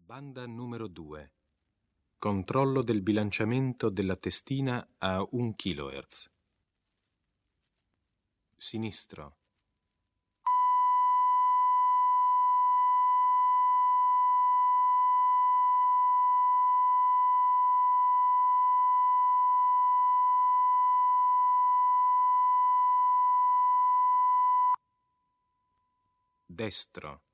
Banda numero 2. Controllo del bilanciamento della testina a 1 kHz. Sinistro. Destro.